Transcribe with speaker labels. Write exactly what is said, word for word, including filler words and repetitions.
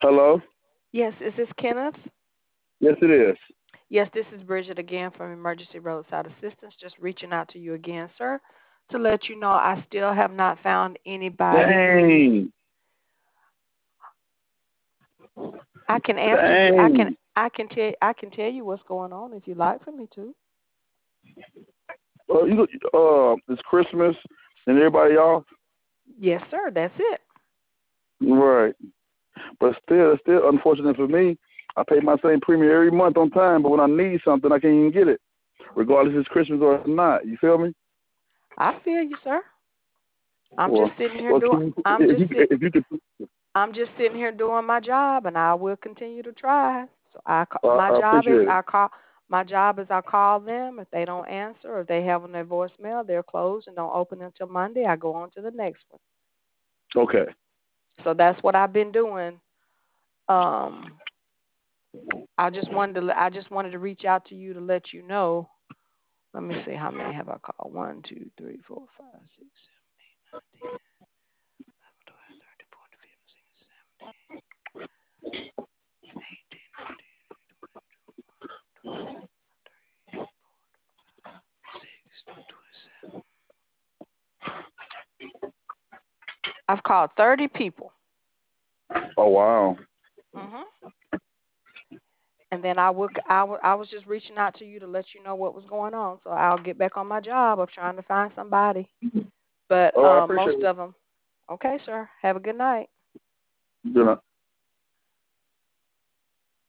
Speaker 1: Hello?
Speaker 2: Yes, is this Kenneth?
Speaker 1: Yes, it is.
Speaker 2: Yes, this is Bridget again from Emergency Roadside Assistance. Just reaching out to you again, sir, to let you know I still have not found anybody who
Speaker 1: Dang.
Speaker 2: I can answer you. I can
Speaker 1: Dang.
Speaker 2: I can tell I can tell you what's going on if you'd like for me to.
Speaker 1: Uh, you, uh, it's Christmas and everybody off.
Speaker 2: Yes, sir. That's it.
Speaker 1: Right. But still, it's still unfortunate for me. I pay my same premium every month on time, but when I need something, I can't even get it, regardless if it's Christmas or not. You feel me?
Speaker 2: I feel you, sir. I'm just
Speaker 1: Well,
Speaker 2: sitting here
Speaker 1: well,
Speaker 2: doing.
Speaker 1: can you,
Speaker 2: I'm
Speaker 1: if
Speaker 2: just
Speaker 1: you,
Speaker 2: sit.
Speaker 1: if you could,
Speaker 2: I'm just sitting here doing my job, and I will continue to try. So I, ca-
Speaker 1: uh,
Speaker 2: my
Speaker 1: I
Speaker 2: job is
Speaker 1: appreciate it.
Speaker 2: I call. My job is I call them. If they don't answer, or if they have on their voicemail, they're closed and don't open until Monday. I go on to the next one.
Speaker 1: Okay.
Speaker 2: So that's what I've been doing. Um, I just wanted to. I just wanted to reach out to you to let you know. Let me see how many have I called. One, two, three, four, five, six, seven. I've called thirty people.
Speaker 1: Oh wow.
Speaker 2: Mhm. And then I would, I would, I was just reaching out to you to let you know what was going on. So I'll get back on my job of trying to find somebody. But
Speaker 1: Oh, I
Speaker 2: uh,
Speaker 1: appreciate
Speaker 2: most
Speaker 1: it.
Speaker 2: of them. Okay, sir. Have a good night.
Speaker 1: You know.